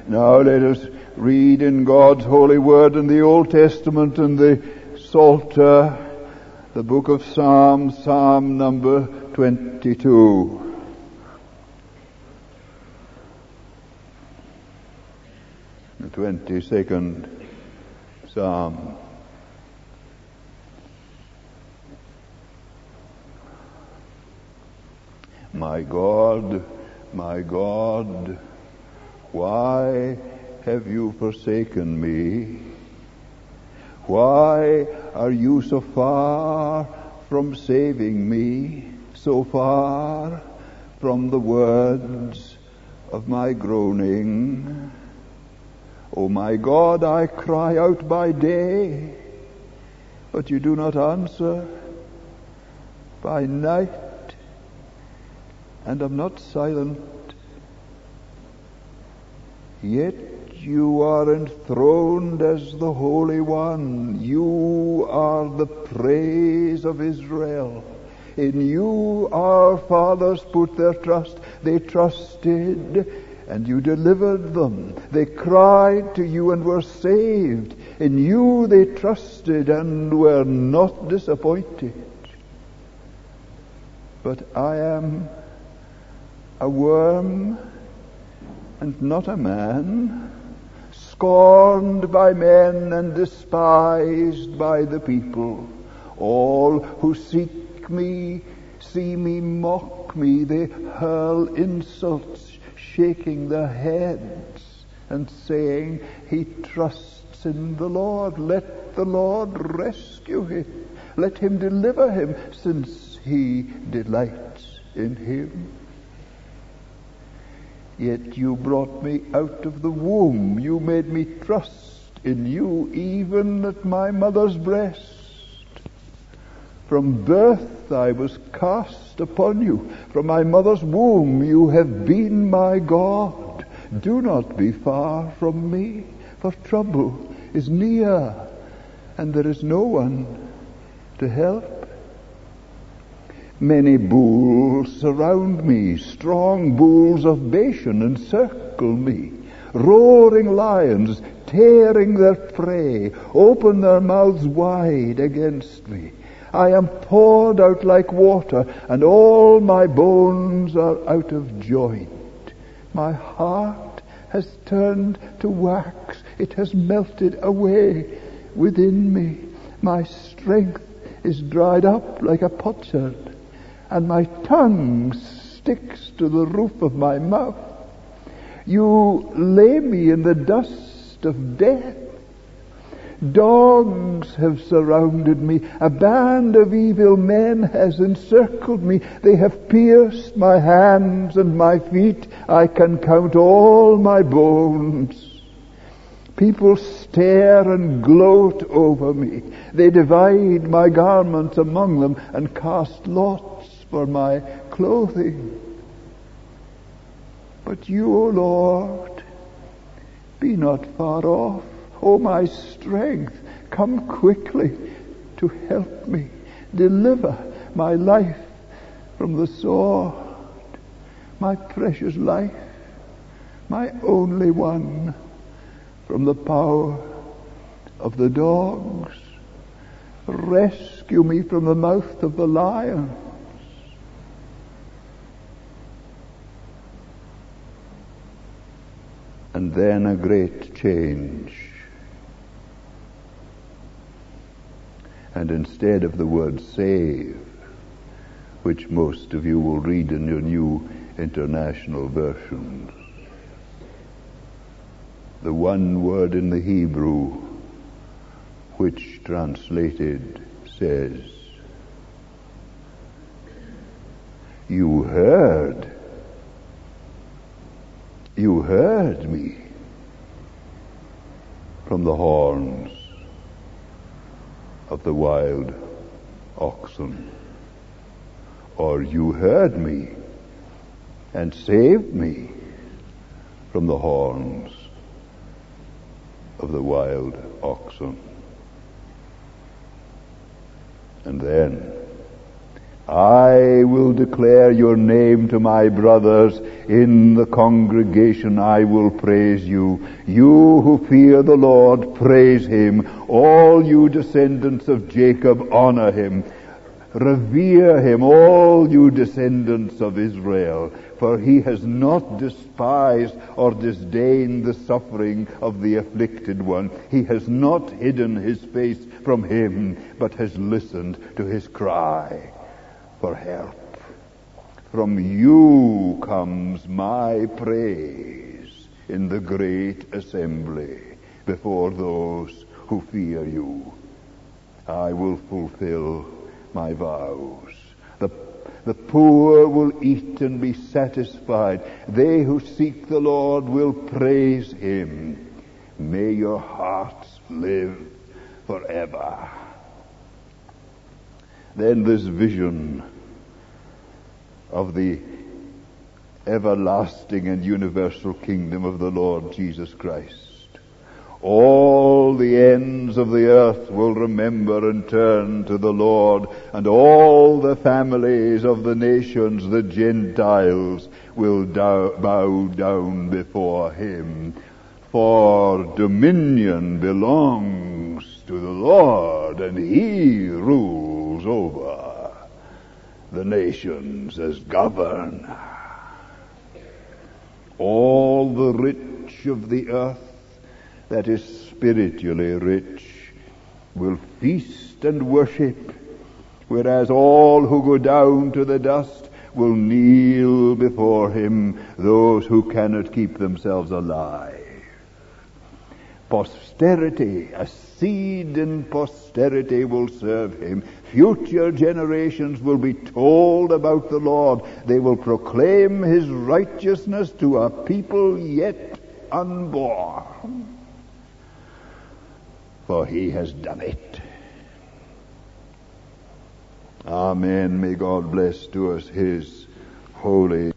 Now let us read in God's holy word in the Old Testament and the Psalter, the book of Psalms, Psalm number 22. The 22nd Psalm. My God, why have you forsaken me? Why are you so far from saving me, so far from the words of my groaning? O my God, I cry out by day, but you do not answer, by night, and am not silent. Yet you are enthroned as the Holy One. You are the praise of Israel. In you our fathers put their trust. They trusted, and you delivered them. They cried to you and were saved. In you they trusted and were not disappointed. But I am a worm and not a man, scorned by men and despised by the people. All who seek me, see me, mock me. They hurl insults, shaking their heads and saying, he trusts in the Lord. Let the Lord rescue him. Let him deliver him, since he delights in him. Yet you brought me out of the womb. You made me trust in you, even at my mother's breast. From birth I was cast upon you. From my mother's womb you have been my God. Do not be far from me, for trouble is near, and there is no one to help. Many bulls surround me, strong bulls of Bashan encircle me. Roaring lions, tearing their prey, open their mouths wide against me. I am poured out like water, and all my bones are out of joint. My heart has turned to wax, it has melted away within me. My strength is dried up like a potsherd, and my tongue sticks to the roof of my mouth. You lay me in the dust of death. Dogs have surrounded me. A band of evil men has encircled me. They have pierced my hands and my feet. I can count all my bones. People stare and gloat over me. They divide my garments among them and cast lots for my clothing. But you, O Lord, be not far off. O my strength, come quickly to help me. Deliver my life from the sword, my precious life, my only one, from the power of the dogs. Rescue me from the mouth of the lion. And then a great change. And instead of the word save, which most of you will read in your new international versions, the one word in the Hebrew which translated says, you heard me from the horns of the wild oxen. Or you heard me and saved me from the horns of the wild oxen. And then I will declare your name to my brothers. In the congregation I will praise you. You who fear the Lord, praise him. All you descendants of Jacob, honor him. Revere him, all you descendants of Israel, for he has not despised or disdained the suffering of the afflicted one. He has not hidden his face from him, but has listened to his cry for help. From you comes my praise in the great assembly before those who fear you. I will fulfill my vows. The poor will eat and be satisfied. They who seek the Lord will praise him. May your hearts live forever. Then this vision of the everlasting and universal kingdom of the Lord Jesus Christ. All the ends of the earth will remember and turn to the Lord, and all the families of the nations, the Gentiles, will bow down before him. For dominion belongs to the Lord, and he rules over the nations as governor. All the rich of the earth that is spiritually rich will feast and worship, whereas all who go down to the dust will kneel before him, those who cannot keep themselves alive. Posterity, a seed in posterity will serve him. Future generations will be told about the Lord. They will proclaim his righteousness to a people yet unborn. For he has done it. Amen. May God bless to us his holy.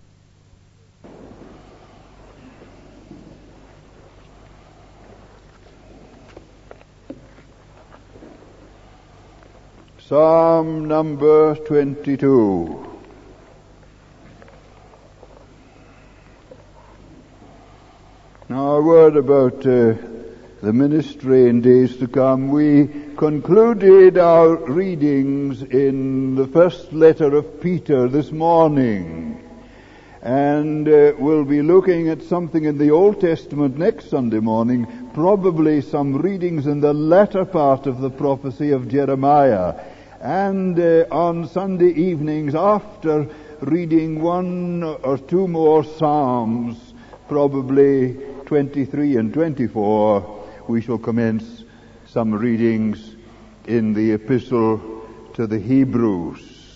Psalm number 22. Now a word about the ministry in days to come. We concluded our readings in the first letter of Peter this morning, and we'll be looking at something in the Old Testament next Sunday morning, probably some readings in the latter part of the prophecy of Jeremiah, and on Sunday evenings, after reading one or two more Psalms, probably 23 and 24, we shall commence some readings in the epistle to the Hebrews.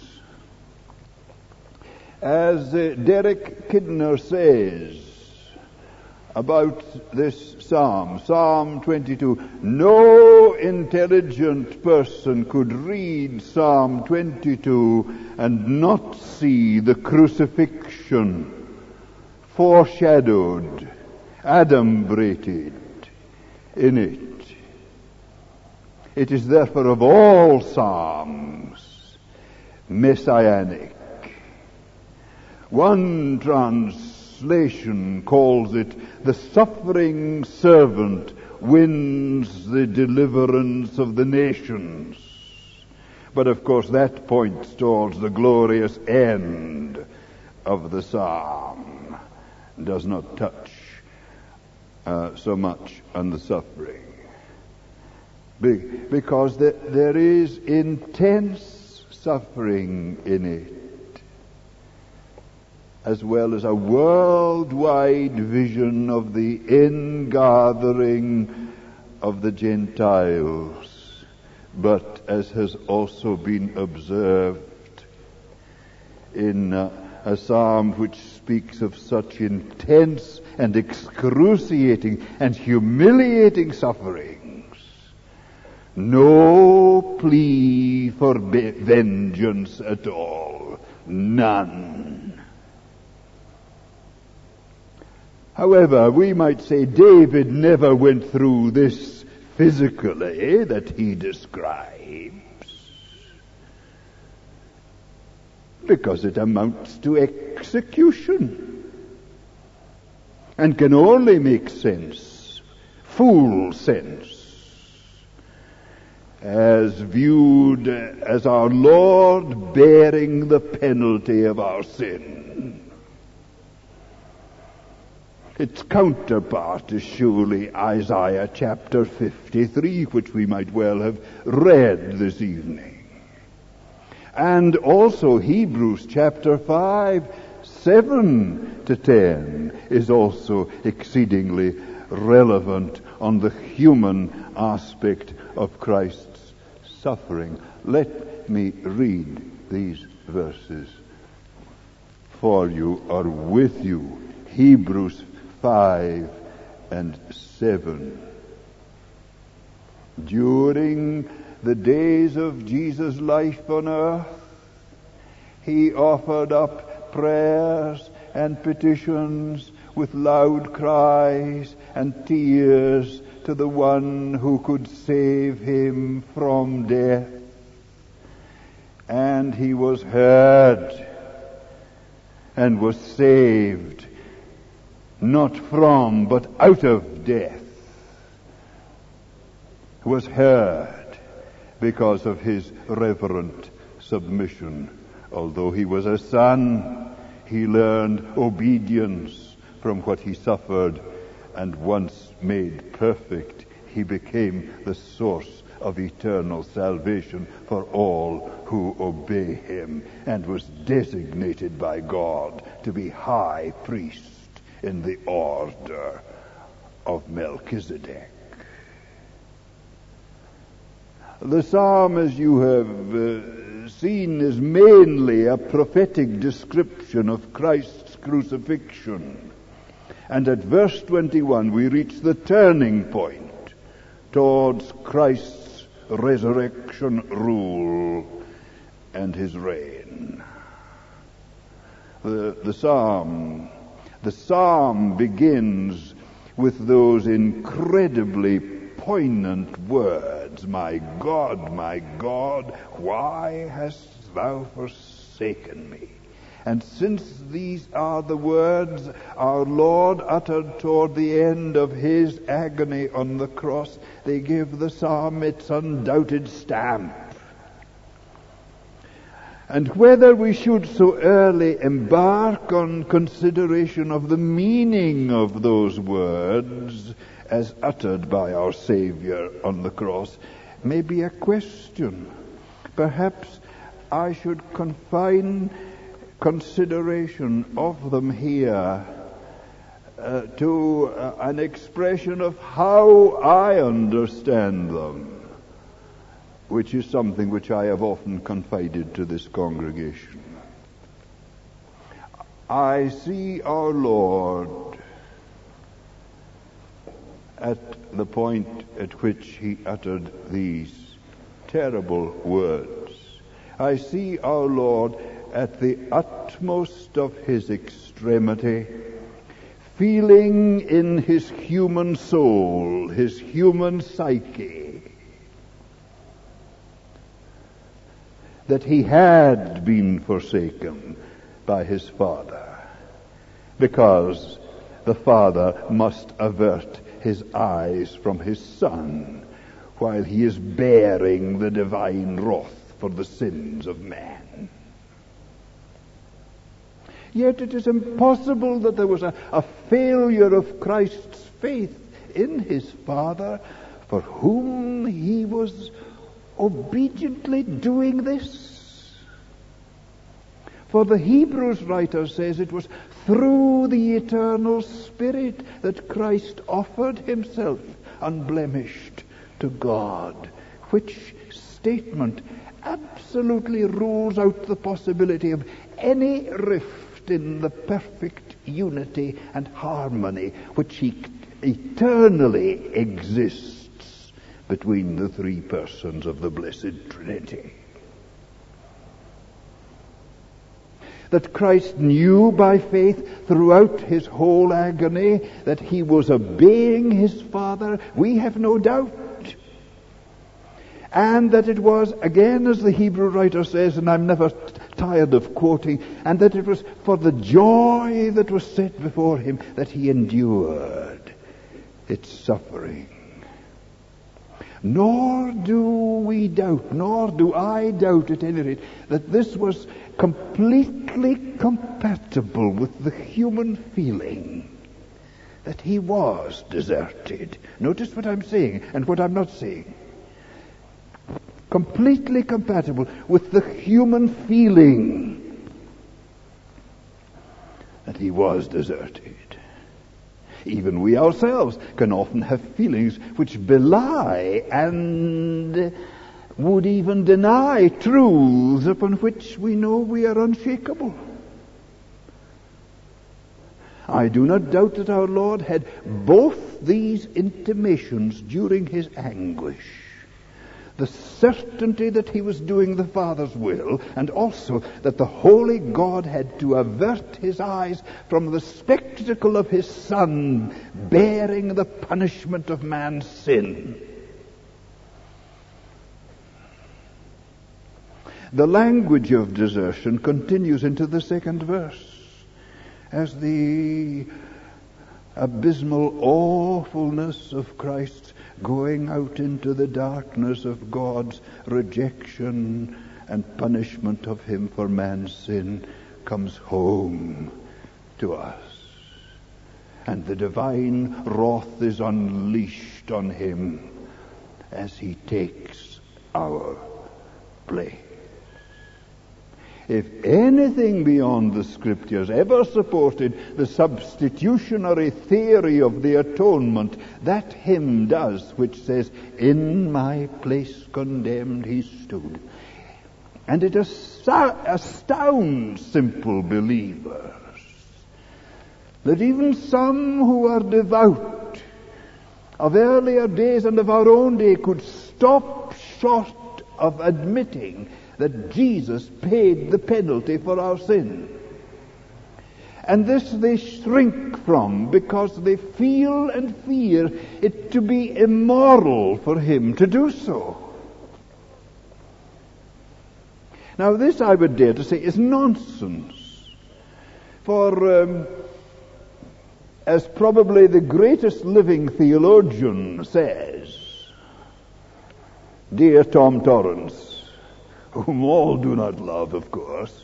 As Derek Kidner says about this psalm, Psalm 22, no intelligent person could read Psalm 22 and not see the crucifixion foreshadowed, adumbrated in it. It is therefore of all psalms messianic. One translation calls it, the suffering servant wins the deliverance of the nations. But of course that points towards the glorious end of the psalm, does not touch so much on the suffering. Because there is intense suffering in it, as well as a worldwide vision of the ingathering of the Gentiles. But as has also been observed in a psalm which speaks of such intense and excruciating and humiliating sufferings, no plea for vengeance at all. None. However, we might say David never went through this physically that he describes. because it amounts to execution and can only make sense, full sense, as viewed as our Lord bearing the penalty of our sin. Its counterpart is surely Isaiah chapter 53, which we might well have read this evening. And also Hebrews chapter 5, 7 to 10 is also exceedingly relevant on the human aspect of Christ's suffering. Let me read these verses for you or with you. Hebrews 5 and 7. During the days of Jesus' life on earth, he offered up prayers and petitions with loud cries and tears to the one who could save him from death. And he was heard and was saved, not from, but out of death. Was heard because of his reverent submission. Although he was a son, he learned obedience from what he suffered, and once made perfect, he became the source of eternal salvation for all who obey him, and was designated by God to be high priest in the order of Melchizedek. The psalm, as you have seen, is mainly a prophetic description of Christ's crucifixion. And at verse 21 we reach the turning point towards Christ's resurrection, rule, and his reign. The psalm begins with those incredibly poignant words, my God, why hast thou forsaken me? And since these are the words our Lord uttered toward the end of his agony on the cross, they give the psalm its undoubted stamp. And whether we should so early embark on consideration of the meaning of those words as uttered by our Savior on the cross may be a question. Perhaps I should confine consideration of them here to an expression of how I understand them, which is something which I have often confided to this congregation. I see our Lord at the point at which he uttered these terrible words. I see our Lord at the utmost of his extremity, feeling in his human soul, his human psyche, that he had been forsaken by his Father, because the Father must avert his eyes from his Son while he is bearing the divine wrath for the sins of man. Yet it is impossible that there was a failure of Christ's faith in his Father, for whom he was obediently doing this. For the Hebrews writer says it was through the eternal Spirit that Christ offered himself unblemished to God, which statement absolutely rules out the possibility of any rift in the perfect unity and harmony which eternally exists between the three persons of the Blessed Trinity. That Christ knew by faith throughout his whole agony that he was obeying his Father, we have no doubt. And that it was, again, as the Hebrew writer says, and I'm never tired of quoting, and that it was for the joy that was set before him that he endured its suffering. Nor do we doubt, nor do I doubt at any rate, that this was completely compatible with the human feeling that he was deserted. Notice what I'm saying and what I'm not saying. Completely compatible with the human feeling that he was deserted. Even we ourselves can often have feelings which belie and would even deny truths upon which we know we are unshakable. I do not doubt that our Lord had both these intimations during his anguish. The certainty that he was doing the Father's will, and also that the holy God had to avert his eyes from the spectacle of his Son bearing the punishment of man's sin. The language of desertion continues into the second verse as the abysmal awfulness of Christ's going out into the darkness of God's rejection and punishment of him for man's sin comes home to us. And the divine wrath is unleashed on him as he takes our place. If anything beyond the Scriptures ever supported the substitutionary theory of the atonement, that hymn does, which says, "In my place condemned he stood." And it astounds simple believers that even some who are devout of earlier days and of our own day could stop short of admitting that Jesus paid the penalty for our sin. And this they shrink from because they feel and fear it to be immoral for him to do so. Now this, I would dare to say, is nonsense. For as probably the greatest living theologian says, dear Tom Torrance, whom all do not love, of course,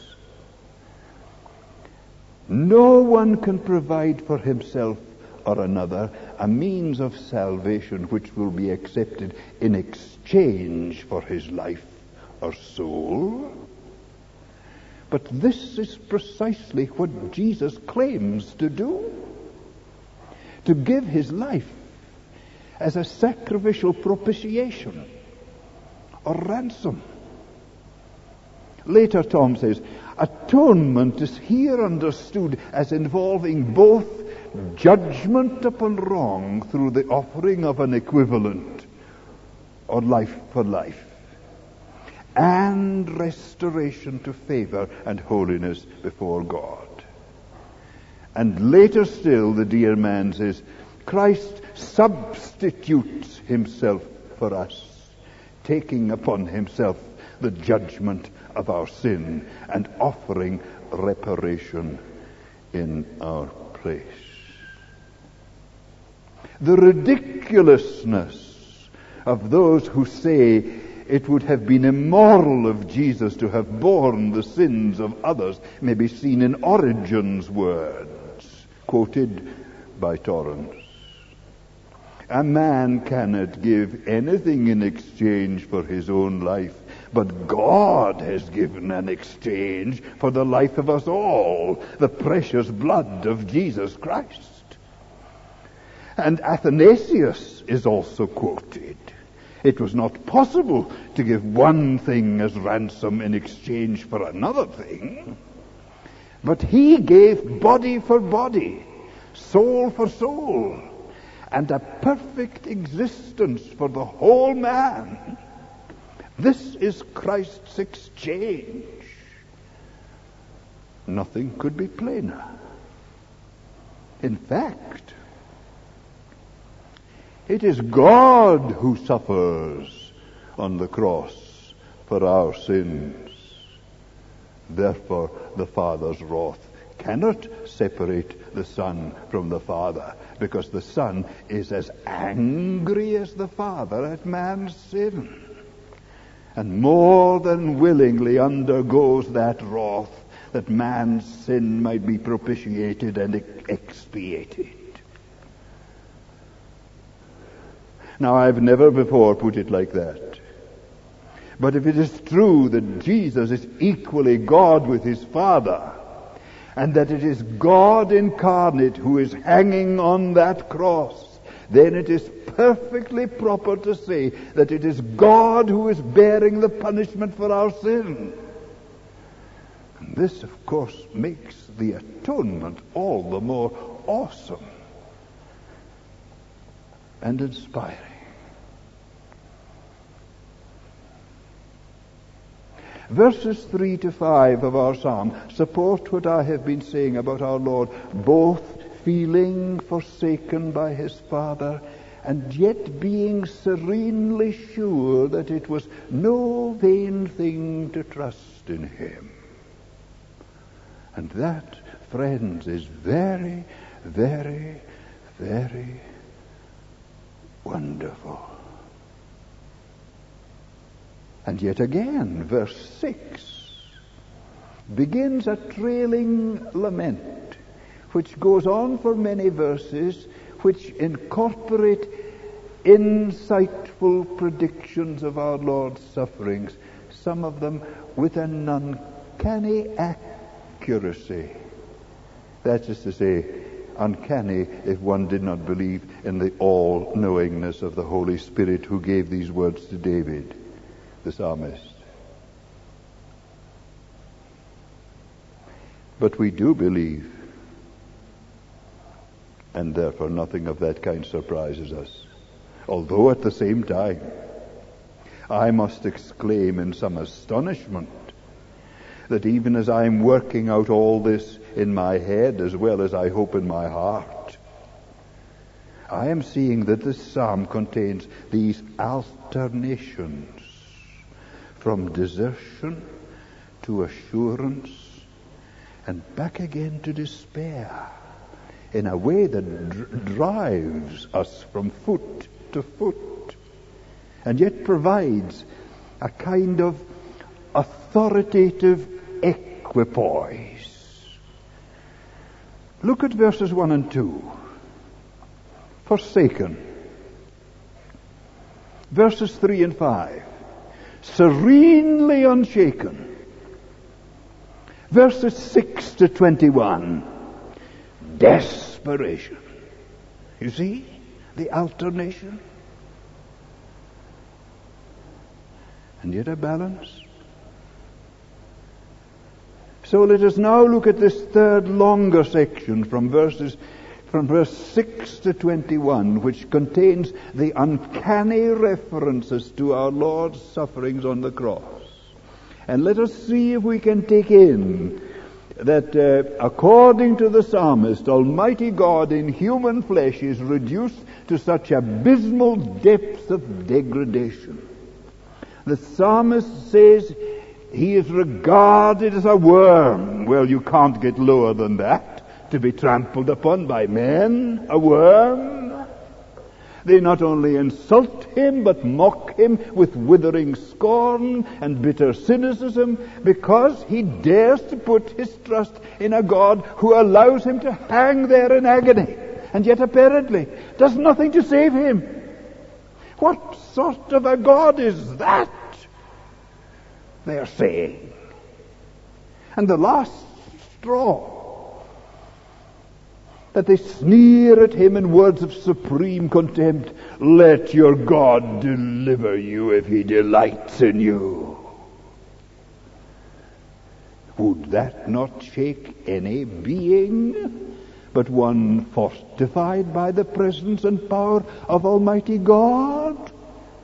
no one can provide for himself or another a means of salvation which will be accepted in exchange for his life or soul. But this is precisely what Jesus claims to do. To give his life as a sacrificial propitiation or ransom. Later, Tom says, atonement is here understood as involving both judgment upon wrong through the offering of an equivalent, or life for life, and restoration to favor and holiness before God. And later still, the dear man says, Christ substitutes himself for us, taking upon himself the judgment of our sin and offering reparation in our place. The ridiculousness of those who say it would have been immoral of Jesus to have borne the sins of others may be seen in Origen's words, quoted by Torrance. A man cannot give anything in exchange for his own life, but God has given an exchange for the life of us all, the precious blood of Jesus Christ. And Athanasius is also quoted. It was not possible to give one thing as ransom in exchange for another thing, but he gave body for body, soul for soul, and a perfect existence for the whole man. This is Christ's exchange. Nothing could be plainer. In fact, it is God who suffers on the cross for our sins. Therefore, the Father's wrath cannot separate the Son from the Father, because the Son is as angry as the Father at man's sin, and more than willingly undergoes that wrath, that man's sin might be propitiated and expiated. Now, I've never before put it like that. But if it is true that Jesus is equally God with his Father, and that it is God incarnate who is hanging on that cross, then it is perfectly proper to say that it is God who is bearing the punishment for our sin. And this, of course, makes the atonement all the more awesome and inspiring. Verses 3 to 5 of our psalm support what I have been saying about our Lord, both feeling forsaken by his Father and yet being serenely sure that it was no vain thing to trust in him. And that, friends, is very, very, very wonderful. And yet again, verse 6 begins a trailing lament, which goes on for many verses, which incorporate insightful predictions of our Lord's sufferings, some of them with an uncanny accuracy. That is to say, uncanny if one did not believe in the all-knowingness of the Holy Spirit who gave these words to David, the psalmist. But we do believe, and therefore nothing of that kind surprises us. Although at the same time, I must exclaim in some astonishment that even as I'm working out all this in my head as well as I hope in my heart, I am seeing that this psalm contains these alternations from desertion to assurance and back again to despair in a way that drives us from foot to foot and yet provides a kind of authoritative equipoise. Look at verses 1 and 2. Forsaken. Verses 3 and 5. Serenely unshaken. Verses 6 to 21. Desperation. You see the alternation? And yet a balance. So let us now look at this third longer section from verse 6 to 21, which contains the uncanny references to our Lord's sufferings on the cross. And let us see if we can take in that according to the psalmist, Almighty God in human flesh is reduced to such abysmal depths of degradation. The psalmist says he is regarded as a worm. Well, you can't get lower than that, to be trampled upon by men, a worm. They not only insult him, but mock him with withering scorn and bitter cynicism, because he dares to put his trust in a God who allows him to hang there in agony, and yet apparently does nothing to save him. What sort of a God is that? They are saying. And the last straw, that they sneer at him in words of supreme contempt. Let your God deliver you if he delights in you. Would that not shake any being but one fortified by the presence and power of Almighty God?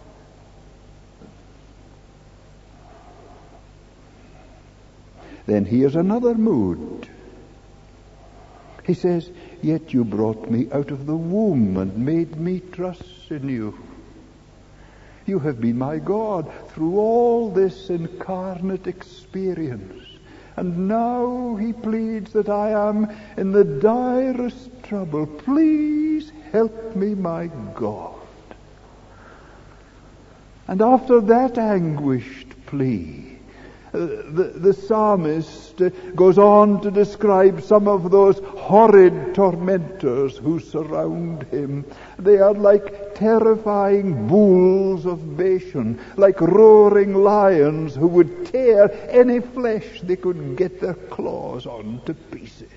Then here's another mood. He says, yet you brought me out of the womb and made me trust in you. You have been my God through all this incarnate experience. And now he pleads that I am in the direst trouble. Please help me, my God. And after that anguished plea, the psalmist goes on to describe some of those horrid tormentors who surround him. They are like terrifying bulls of Bashan, like roaring lions who would tear any flesh they could get their claws on to pieces.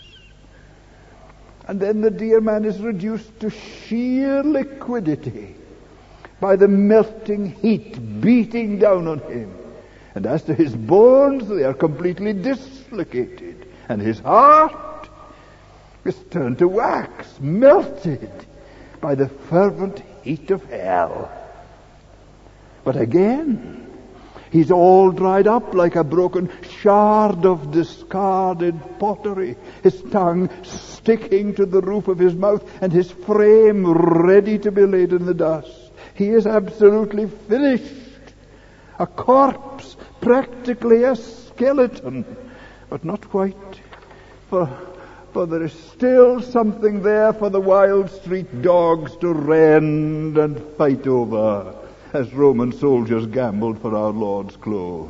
And then the dear man is reduced to sheer liquidity by the melting heat beating down on him. And as to his bones, they are completely dislocated. And his heart is turned to wax, melted by the fervent heat of hell. But again, he's all dried up like a broken shard of discarded pottery, his tongue sticking to the roof of his mouth, and his frame ready to be laid in the dust. He is absolutely finished. A corpse, practically a skeleton, but not quite, for there is still something there for the wild street dogs to rend and fight over, as Roman soldiers gambled for our Lord's clothes.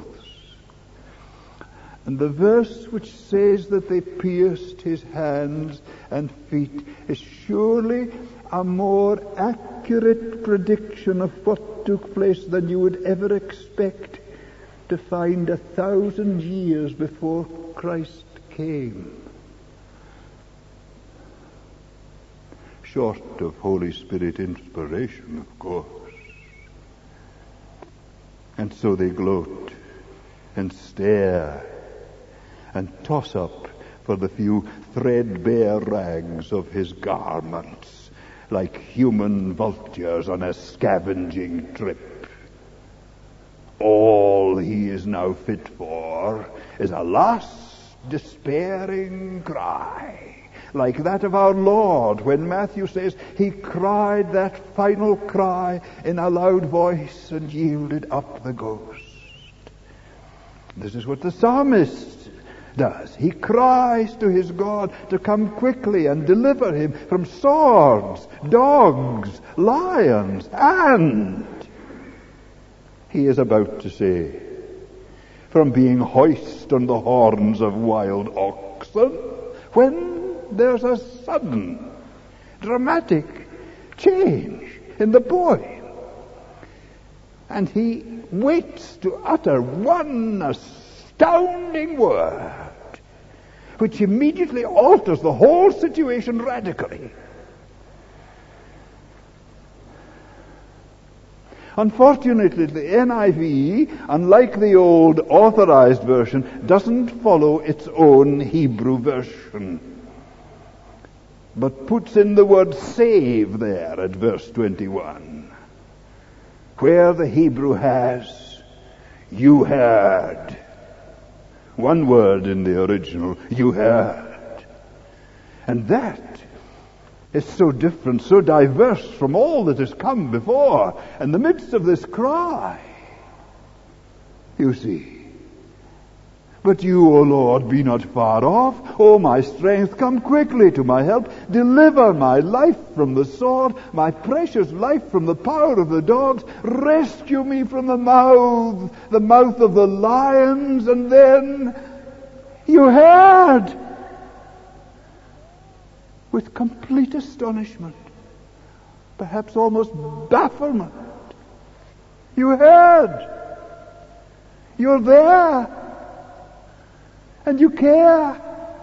And the verse which says that they pierced his hands and feet is surely a more accurate prediction of what took place than you would ever expect to find 1,000 years before Christ came. Short of Holy Spirit inspiration, of course. And so they gloat and stare and toss up for the few threadbare rags of his garments, like human vultures on a scavenging trip. All he is now fit for is a last despairing cry, like that of our Lord when Matthew says he cried that final cry in a loud voice and yielded up the ghost. This is what the psalmist does. He cries to his God to come quickly and deliver him from swords, dogs, lions, and he is about to say, from being hoisted on the horns of wild oxen, when there's a sudden, dramatic change in the poem. And he waits to utter one astounding word, which immediately alters the whole situation radically. Unfortunately, the NIV, unlike the old authorized version, doesn't follow its own Hebrew version, but puts in the word save there at verse 21, where the Hebrew has, you heard. One word in the original, you heard. And that is so different, so diverse from all that has come before. In the midst of this cry, you see, but you, O Lord, be not far off. O my strength, come quickly to my help. Deliver my life from the sword, my precious life from the power of the dogs. Rescue me from the mouth of the lions. And then you heard with complete astonishment, perhaps almost bafflement. You heard. You're there. And you care.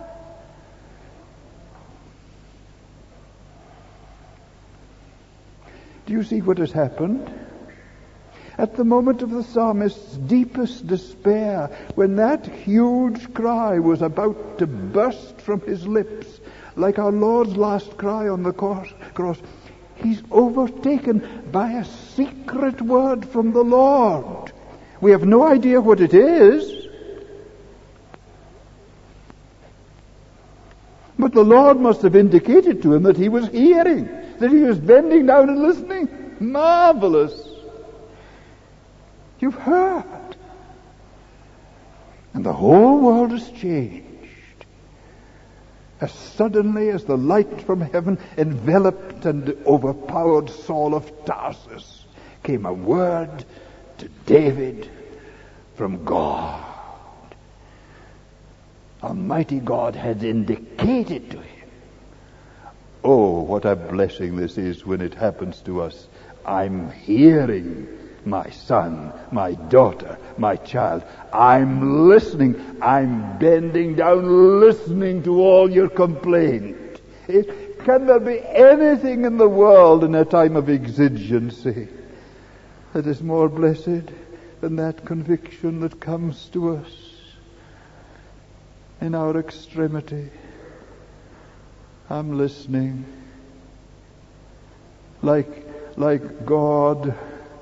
Do you see what has happened? At the moment of the psalmist's deepest despair, when that huge cry was about to burst from his lips, like our Lord's last cry on the cross, he's overtaken by a secret word from the Lord. We have no idea what it is, but the Lord must have indicated to him that he was hearing, that he was bending down and listening. Marvelous. You've heard. And the whole world is changed. As suddenly as the light from heaven enveloped and overpowered Saul of Tarsus, came a word to David from God. Almighty God had indicated to him. Oh, what a blessing this is when it happens to us. I'm hearing, my son, my daughter, my child. I'm listening. I'm bending down, listening to all your complaint. Can there be anything in the world in a time of exigency that is more blessed than that conviction that comes to us in our extremity? I'm listening. Like God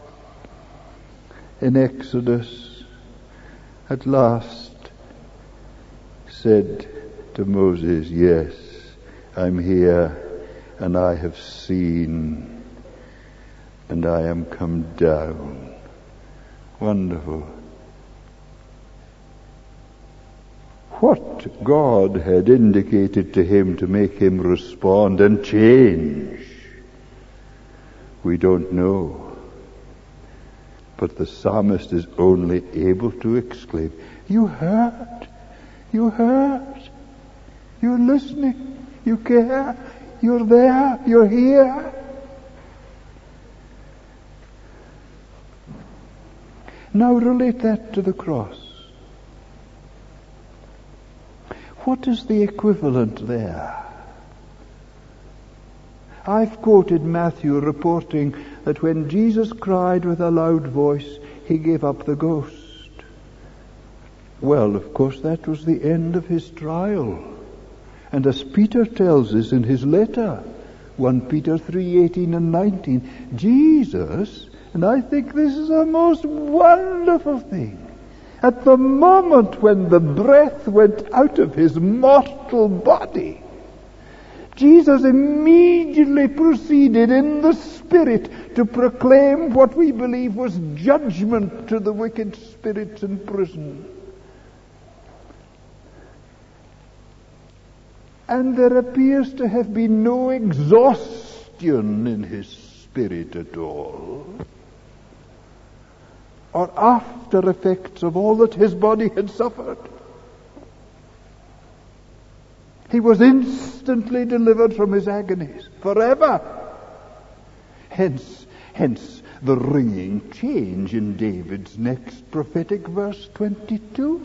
in Exodus at last said to Moses, yes, I'm here and I have seen and I am come down. Wonderful. What God had indicated to him to make him respond and change, we don't know. But the psalmist is only able to exclaim, you heard, you're listening, you care, you're there, you're here. Now relate that to the cross. What is the equivalent there? I've quoted Matthew reporting that when Jesus cried with a loud voice, he gave up the ghost. Well, of course, that was the end of his trial. And as Peter tells us in his letter, 1 Peter 3:18 and 19, Jesus, and I think this is a most wonderful thing, at the moment when the breath went out of his mortal body, Jesus immediately proceeded in the Spirit to proclaim what we believe was judgment to the wicked spirits in prison. And there appears to have been no exhaustion in his spirit at all, or after effects of all that his body had suffered. He was instantly delivered from his agonies, forever. Hence the ringing change in David's next prophetic verse 22.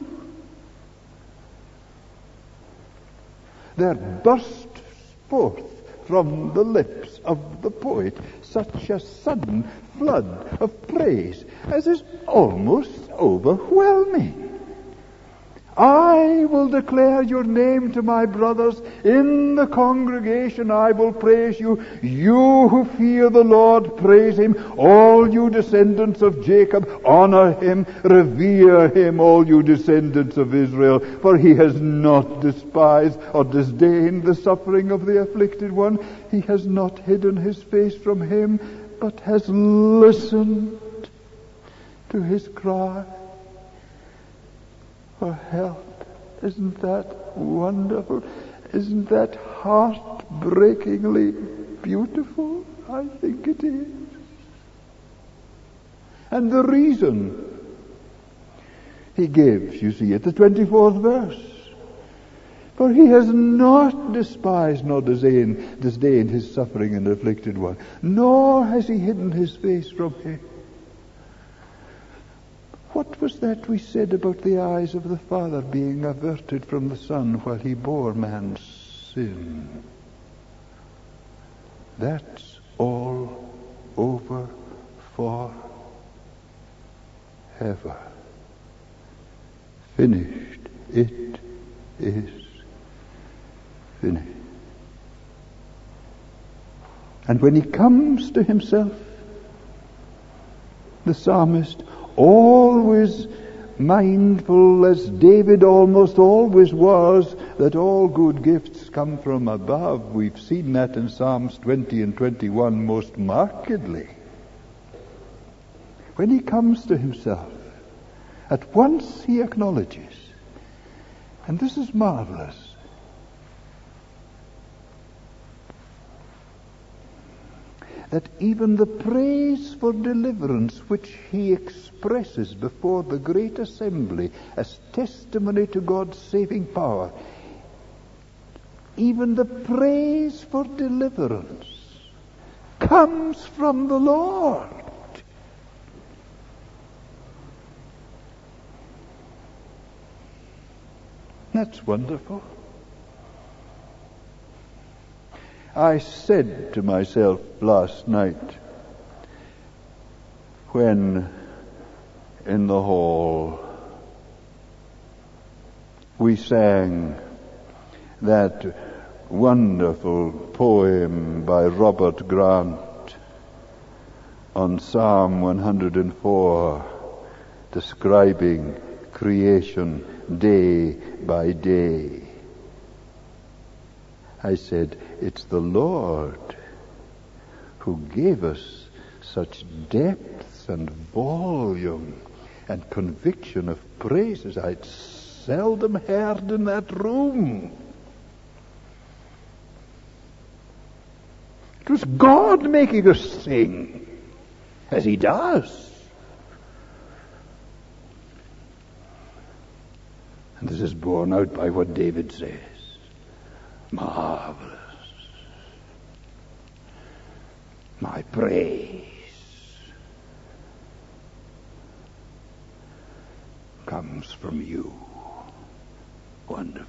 There burst forth from the lips of the poet such a sudden flood of praise as is almost overwhelming. I will declare your name to my brothers. In the congregation I will praise you. You who fear the Lord, praise him. All you descendants of Jacob, honor him. Revere him, all you descendants of Israel. For he has not despised or disdained the suffering of the afflicted one. He has not hidden his face from him, but has listened to his cry for help. Isn't that wonderful? Isn't that heartbreakingly beautiful? I think it is. And the reason he gives, you see, at the 24th verse. For he has not despised nor disdained his suffering and afflicted one, nor has he hidden his face from him. What was that we said about the eyes of the Father being averted from the Son while he bore man's sin? That's all over forever. Finished. It is finished. And when he comes to himself, the psalmist, always mindful, as David almost always was, that all good gifts come from above. We've seen that in Psalms 20 and 21 most markedly. When he comes to himself, at once he acknowledges And this is marvelous. That even the praise for deliverance which he expresses before the great assembly as testimony to God's saving power, even the praise for deliverance comes from the Lord. That's wonderful. I said to myself last night, when in the hall we sang that wonderful poem by Robert Grant on Psalm 104, describing creation day by day. I said, it's the Lord who gave us such depth and volume and conviction of praises I'd seldom heard in that room. It was God making us sing, as he does. And this is borne out by what David says. Marvelous. My praise comes from you. Wonderful.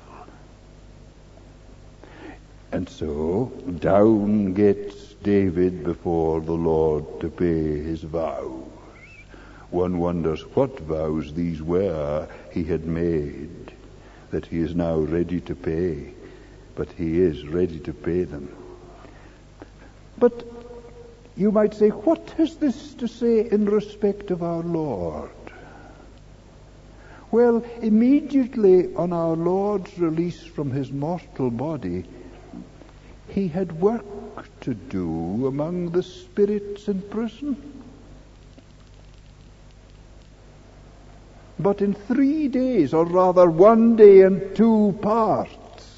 And so down gets David before the Lord to pay his vows. One wonders what vows these were he had made, that he is now ready to pay. But he is ready to pay them. But you might say, what has this to say in respect of our Lord? Well, immediately on our Lord's release from his mortal body, he had work to do among the spirits in prison. But in 3 days, or rather 1 day and 2 parts,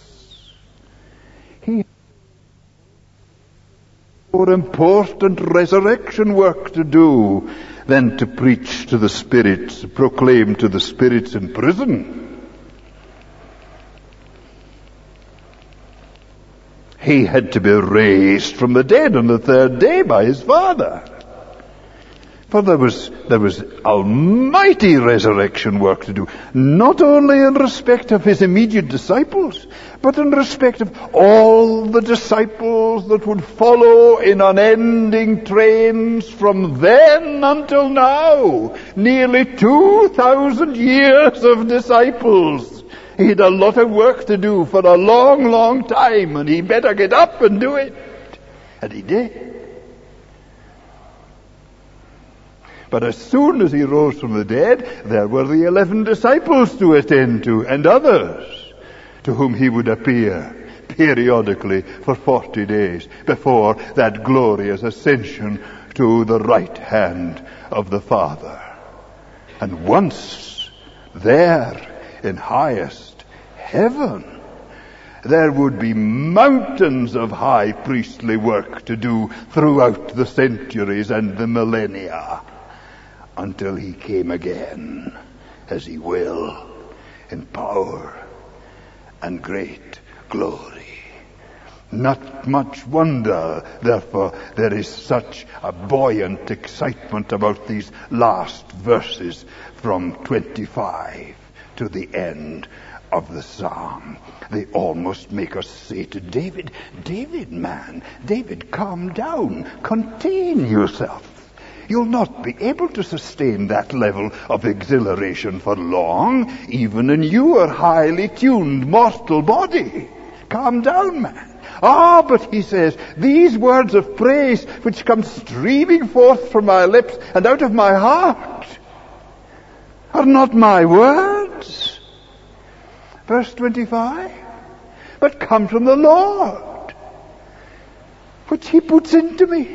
he had more important resurrection work to do than to preach to the spirits, proclaim to the spirits in prison. He had to be raised from the dead on the 3rd day by his Father. For there was almighty resurrection work to do, not only in respect of his immediate disciples, but in respect of all the disciples that would follow in unending trains from then until now. Nearly 2,000 years of disciples. He had a lot of work to do for a long, long time, and he better get up and do it. And he did. But as soon as he rose from the dead, there were the 11 disciples to attend to, and others to whom he would appear periodically for 40 days before that glorious ascension to the right hand of the Father. And once there in highest heaven, there would be mountains of high priestly work to do throughout the centuries and the millennia, until he came again, as he will, in power and great glory. Not much wonder, therefore, there is such a buoyant excitement about these last verses from 25 to the end of the psalm. They almost make us say to David, David, calm down, contain yourself. You'll not be able to sustain that level of exhilaration for long, even in your highly tuned mortal body. Calm down, man. But he says, these words of praise which come streaming forth from my lips and out of my heart are not my words. Verse 25, but come from the Lord, which he puts into me.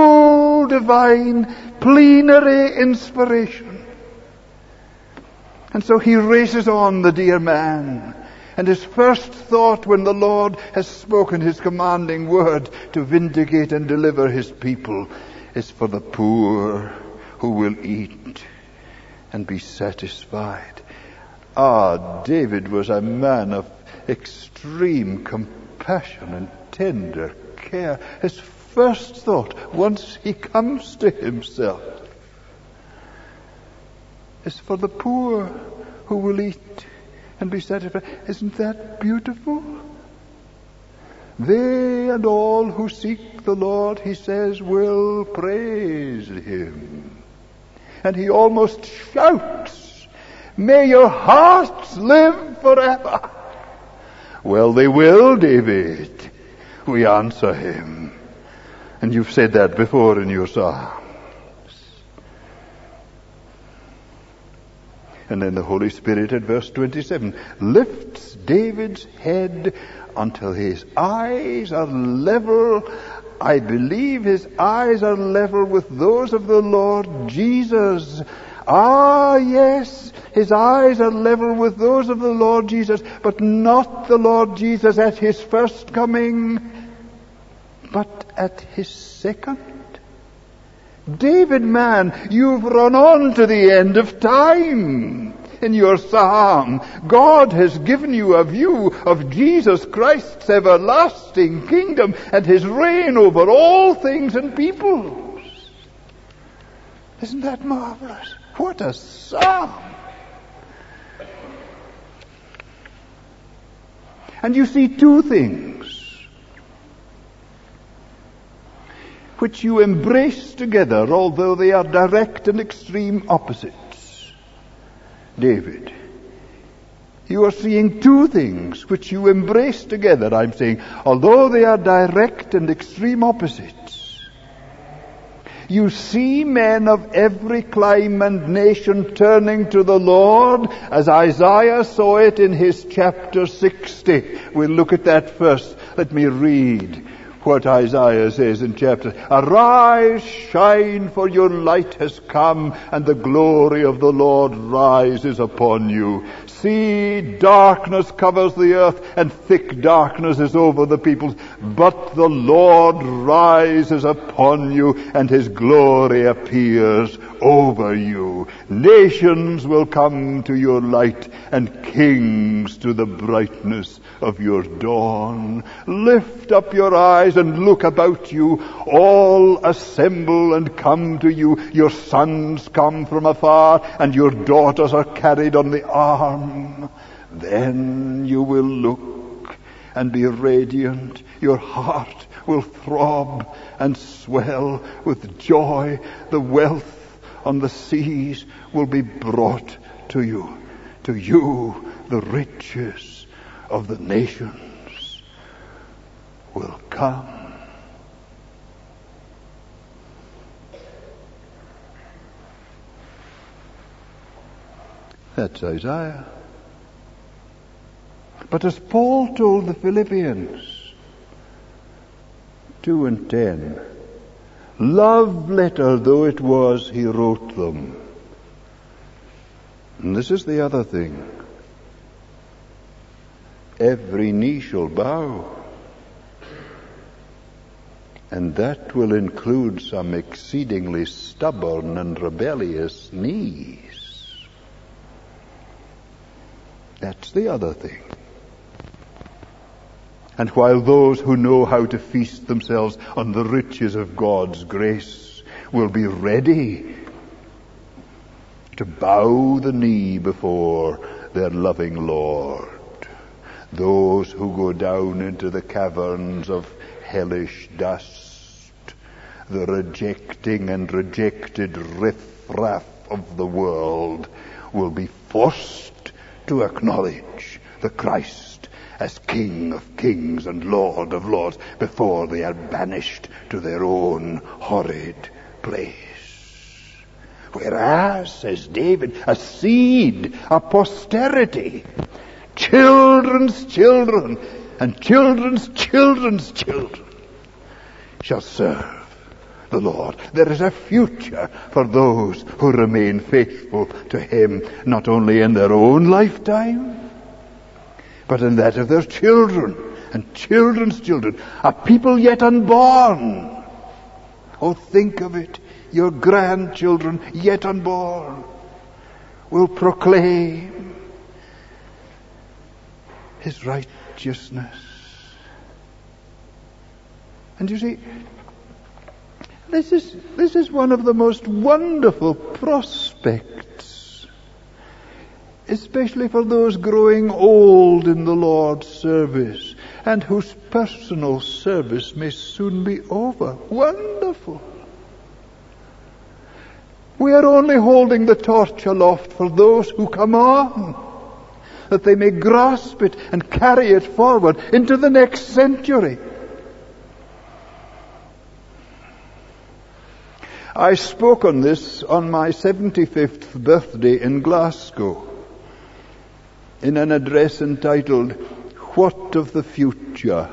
Full divine plenary inspiration. And so he races on, the dear man. And his first thought when the Lord has spoken his commanding word to vindicate and deliver his people is for the poor who will eat and be satisfied. David was a man of extreme compassion and tender care. His first thought, once he comes to himself, is for the poor who will eat and be satisfied. Isn't that beautiful? They and all who seek the Lord, he says, will praise him. And he almost shouts, may your hearts live forever. Well, they will, David. We answer him. And you've said that before in your psalms. And then the Holy Spirit at verse 27 lifts David's head until his eyes are level. I believe his eyes are level with those of the Lord Jesus. Yes, his eyes are level with those of the Lord Jesus, but not the Lord Jesus at his first coming, but at his second. David, man, you've run on to the end of time. In your psalm, God has given you a view of Jesus Christ's everlasting kingdom and his reign over all things and peoples. Isn't that marvelous? What a psalm! And you see two things which you embrace together, although they are direct and extreme opposites. David, you are seeing two things which you embrace together, I'm saying, although they are direct and extreme opposites. You see men of every clime and nation turning to the Lord, as Isaiah saw it in his chapter 60. We'll look at that first. Let me read what Isaiah says in chapter. Arise, shine, for your light has come, and the glory of the Lord rises upon you. See, darkness covers the earth, and thick darkness is over the peoples. But the Lord rises upon you, and his glory appears over you. Nations will come to your light, and kings to the brightness of your dawn. Lift up your eyes and look about you. All assemble and come to you. Your sons come from afar, and your daughters are carried on the arm. Then you will look and be radiant. Your heart will throb and swell with joy. The wealth on the seas will be brought to you. To you, the riches of the nations will come. That's Isaiah. But as Paul told the Philippians, 2:10, love letter though it was, he wrote them. And this is the other thing. Every knee shall bow. And that will include some exceedingly stubborn and rebellious knees. That's the other thing. And while those who know how to feast themselves on the riches of God's grace will be ready to bow the knee before their loving Lord, those who go down into the caverns of hellish dust, the rejecting and rejected riffraff of the world, will be forced to acknowledge the Christ as King of kings and Lord of lords before they are banished to their own horrid place. Whereas, says David, a seed, a posterity, children's children, and children's children's children shall serve the Lord. There is a future for those who remain faithful to Him, not only in their own lifetime, but in that of their children and children's children, a people yet unborn. Oh, think of it. Your grandchildren yet unborn will proclaim His righteousness. And you see, this is one of the most wonderful prospects, especially for those growing old in the Lord's service and whose personal service may soon be over. Wonderful. We are only holding the torch aloft for those who come on, that they may grasp it and carry it forward into the next century. I spoke on this on my 75th birthday in Glasgow, in an address entitled, "What of the Future?"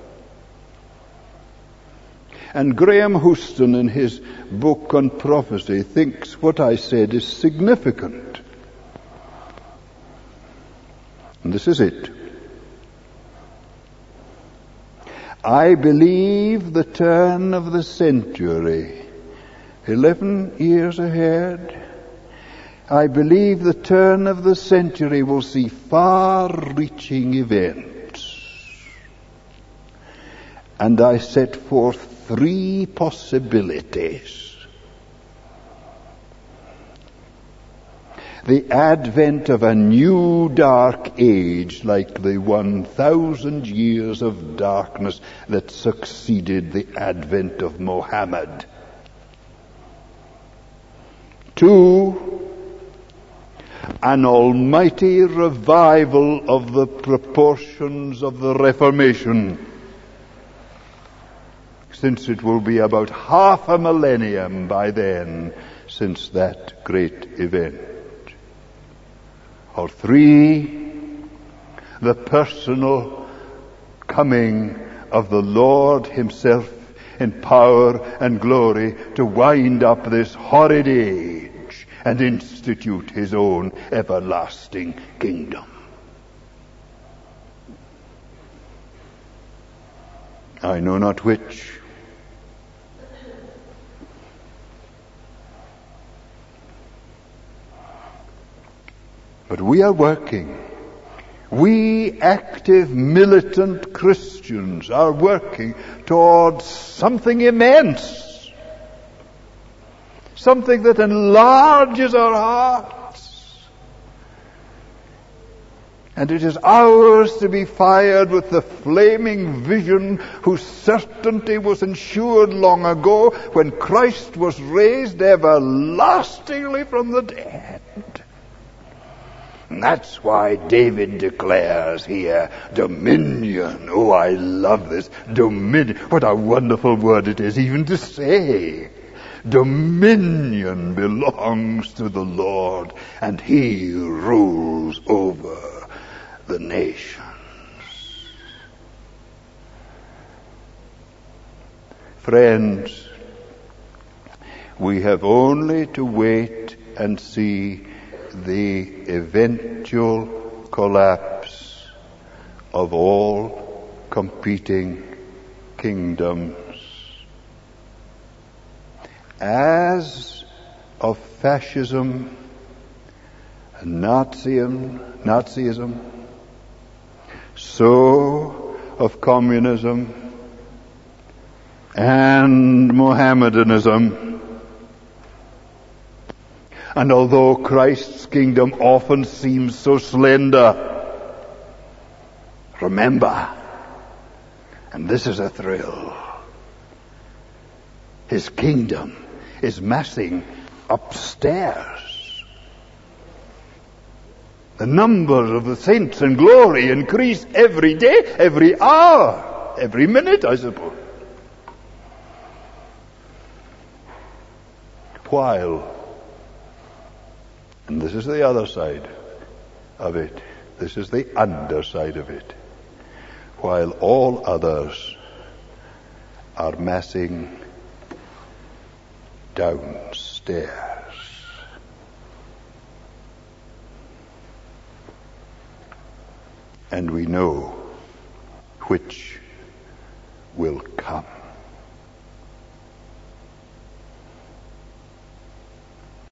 And Graham Houston, in his book on prophecy, thinks what I said is significant. And this is it. I believe the turn of the century, 11 years ahead, I believe the turn of the century will see far-reaching events. And I set forth 3 possibilities. The advent of a new dark age, like the 1,000 years of darkness that succeeded the advent of Mohammed. 2, an almighty revival of the proportions of the Reformation, since it will be about half a millennium by then since that great event. Or 3, the personal coming of the Lord Himself in power and glory to wind up this horrid age and institute His own everlasting kingdom. I know not which. But we are working. We active, militant Christians are working towards something immense. Something that enlarges our hearts. And it is ours to be fired with the flaming vision whose certainty was ensured long ago when Christ was raised everlastingly from the dead. And that's why David declares here, dominion. Oh, I love this. Dominion. What a wonderful word it is even to say. Dominion belongs to the Lord, and He rules over the nations. Friends, we have only to wait and see the eventual collapse of all competing kingdoms. As of fascism and Nazism, so of communism and Mohammedanism. And although Christ's kingdom often seems so slender, remember, and this is a thrill, His kingdom is massing upstairs. The numbers of the saints in glory increase every day, every hour, every minute, I suppose. While, and this is the other side of it, this is the underside of it, while all others are massing downstairs. And we know which will